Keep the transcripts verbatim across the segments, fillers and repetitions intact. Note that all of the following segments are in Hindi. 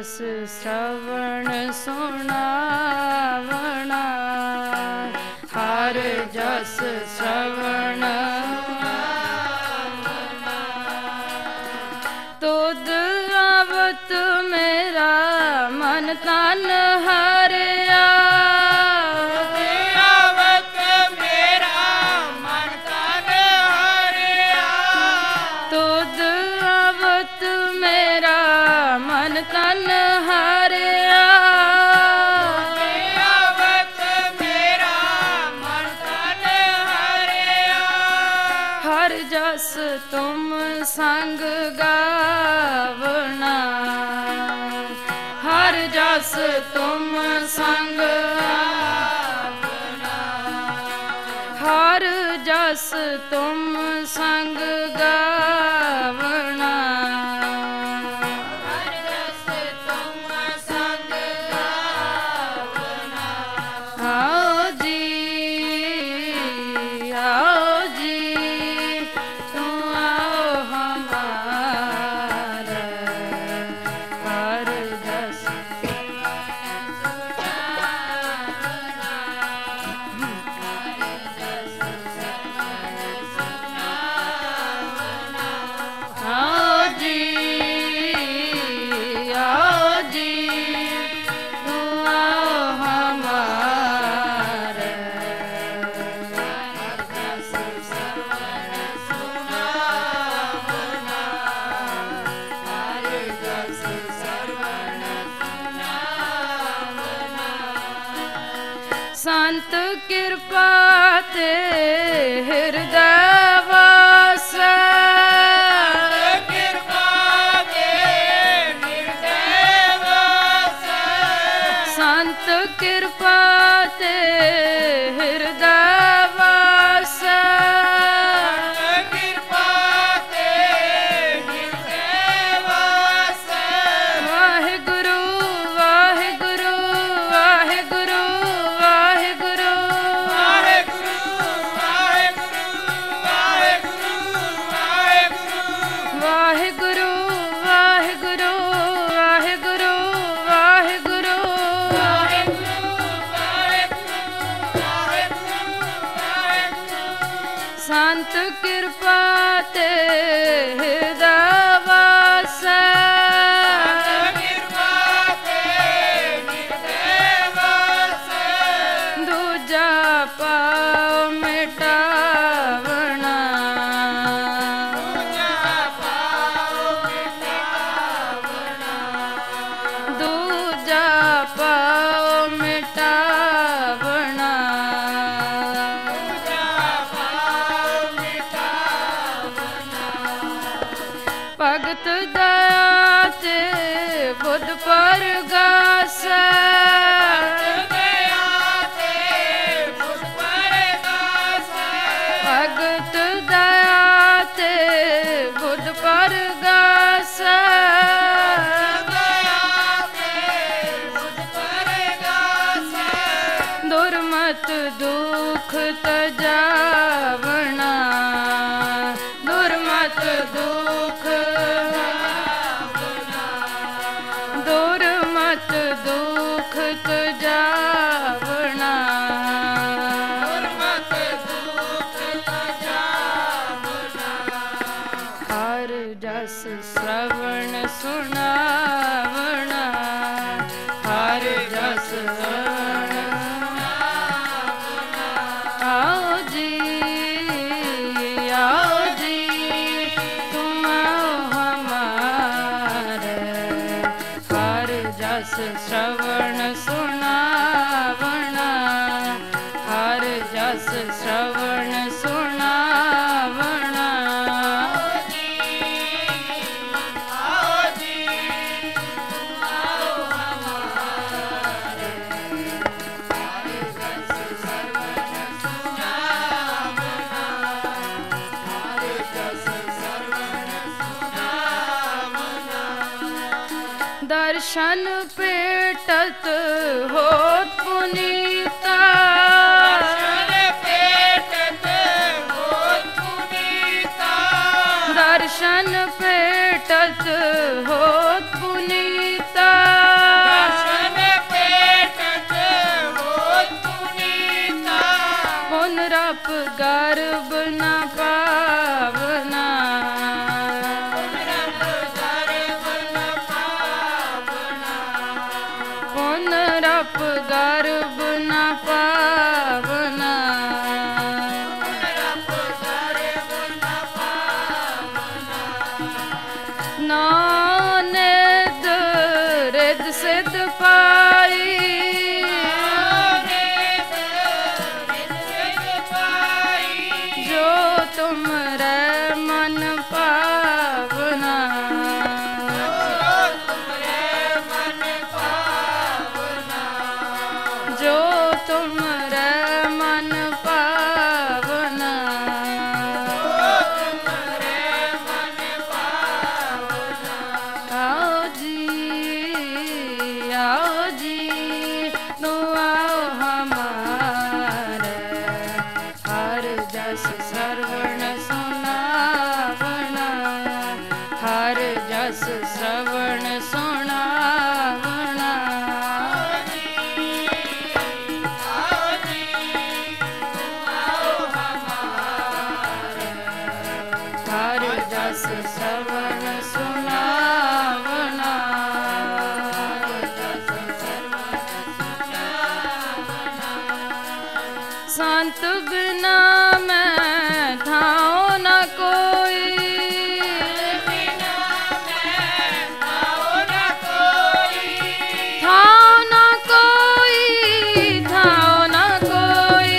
जस श्रवण सुनावना, हर जस श्रवण तुद आवत मेरा मन तन हरिया, आवत मेरा मन तन हरिया, तुद आवत मेरा मन तन हरिया, आवत मेरा मन तन हरिया, हर जस तुम संग गावना, हर जस तुम संग गावना, हर जस तुम संग गावना, हर जस तुम संग गावना, आओ जी आओ जी तुम आओ हमारे, हर जस आओ जी आओ जी तुम आओ हमारे, संत कृपा ते हृदय वास, कृपा के हृदय वास, संत कृपा ते हृदय वास, कृपा के हृदय वास, वाहिगुरु वाहिगुरु वाहिगुरु वाहिगुरु वाहेगुरु वाहेगुरु वाहेगुरु वाहेगुरु, वाहिगुरु वाहिगुरु वाहिगुरु वाहिगुरु, वाहेगुरु वाहेगुरु वाहेगुरु, संत कृपा ते हृदय वास, कृपा के हृदय वास, दूजा पाओ मिटावना, दूजा पाओ मिटावना, भगत दया ते बुध पर गास, भगत दया ते बुध पर गास, दुर्मत दुख तजावना, दुर्मत दुख दुर्मत दुख तजावना, हर जस श्रवण सुनावना, हर जस श्रवण आओ जी आओ जी तुम आओ हमारे, हर जस श्रवण सुनावना, हर जस श्रवण सुनावना, दर्शन पेटत होत पुनीता, दर्शन पेटत होत पुनीता, पुनरप गर्भ न पावना पुनरप गर्भ न पावना नानिद रिद सिद्ध पाई जो तुमरे मन पावना जो तुमरे मन पावना आओ जी आओ जी नु आओ हमारे हर जस श्रवण सुनावना हर जस श्रवण सुनावना हर जस श्रवण सुनावना संत बिना मैं थाओ न कोई थाओ न कोई थाओ न कोई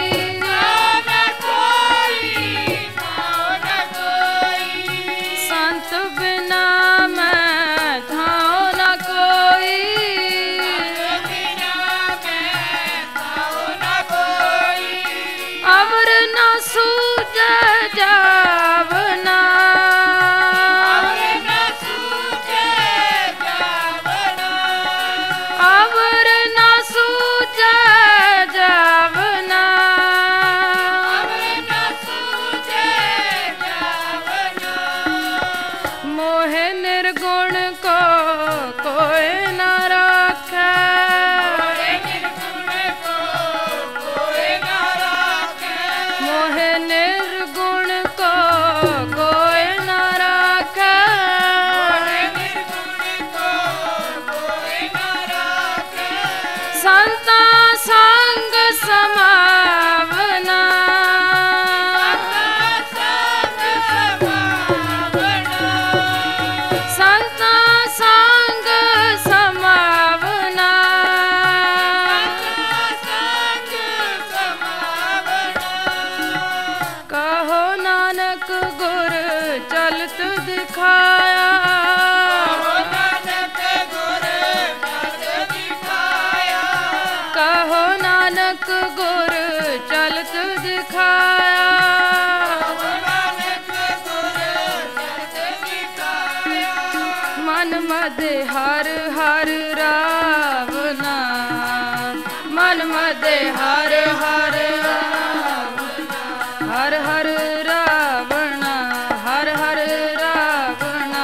संत बिना मैं थाओ न कोई अवर न सूझ जावना अवर न सूझ जावना मोहे निर्गुण को कोई न राखे मोहे निर्गुण को कोई न राखे संता संग समावना संता संग समावना कहो नानक गुर चलत दिखाया कहो नानक गुर चलत दिखाया मन मद हर हर रावना मन मद हर हर हर हर रावणा हर हर रावणा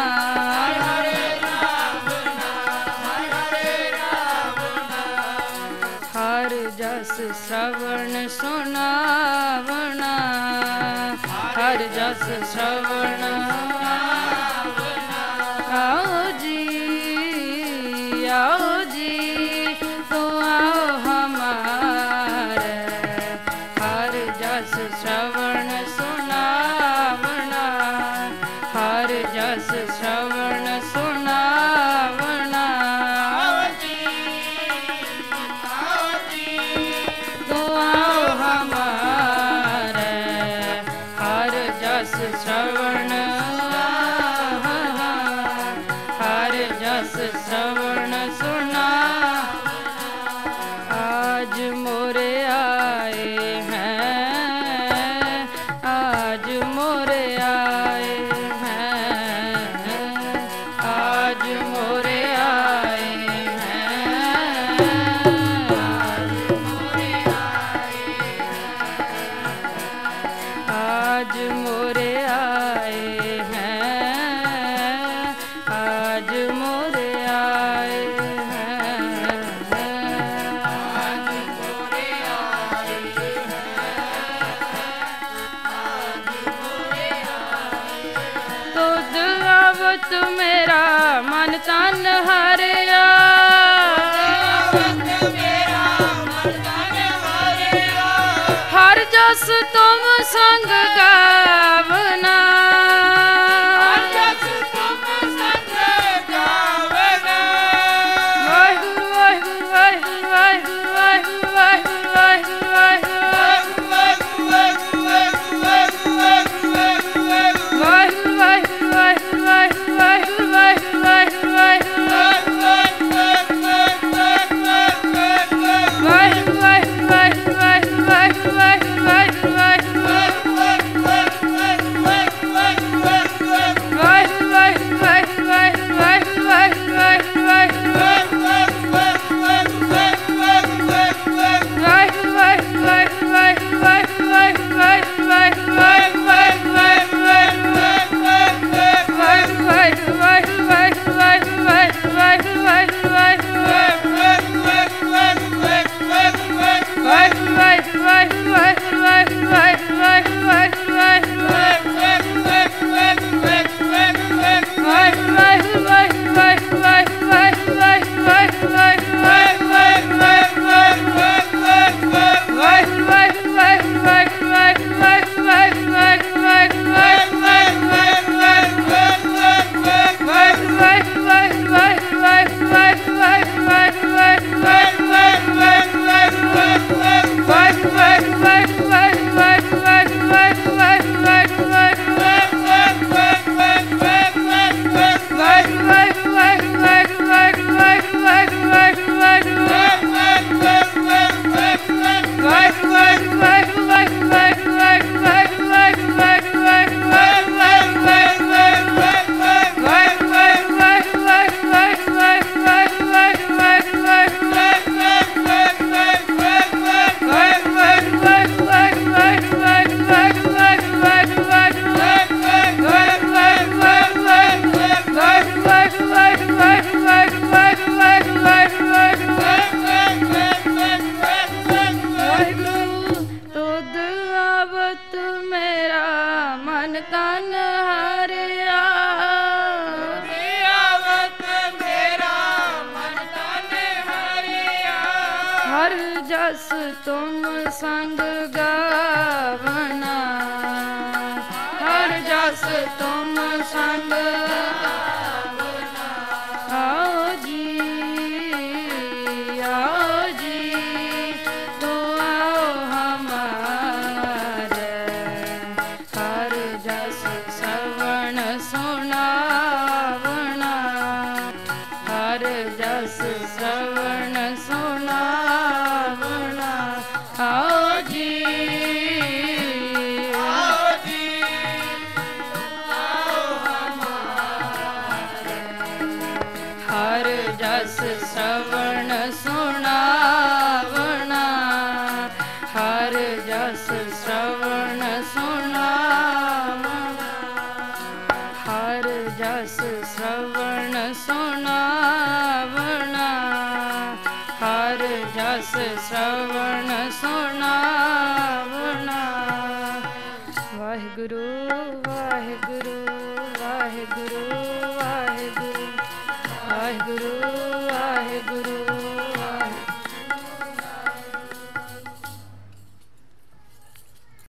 हर जस श्रवण सुनावना हर जस श्रवण आओ जी आओ जी तो आओ हमारे हर जस श्रवण सुनावना हर जस श्रवण सुनावना तो आओ हमारे हर जस श्रवण हर जस श्रवण सुना आज मोरे आए हैं आज मोरे आए हैं आज मोरे आए हैं आज मोरे आए आज मोरे आए हैं आज मोरे आए हैं आज मोरे आए हैं ਆਵਤ ਮੇਰਾ ਮਨ ਤਨ ਹਰਿਆ ਹਰ ਜਸ ਤੁਮ ਸੰਗ ਗਾਵਨਾ जस तुम संग गावना हर जस तुम संग गावना आओ जी आओ जी तो आओ हमारे हर जस श्रवण सुनावना हर जस श्रवण सुना आओ जी आओ जी आओ हमारे हर जस श्रवण सुनावना हर जस श्रवण सुनावना हर जस श्रवण सुनावना हर जस श्रवण सुनावना वाहिगुरु वाहिगुरु वाहिगुरु वाहिगुरु वाहिगुरु वाहिगुरु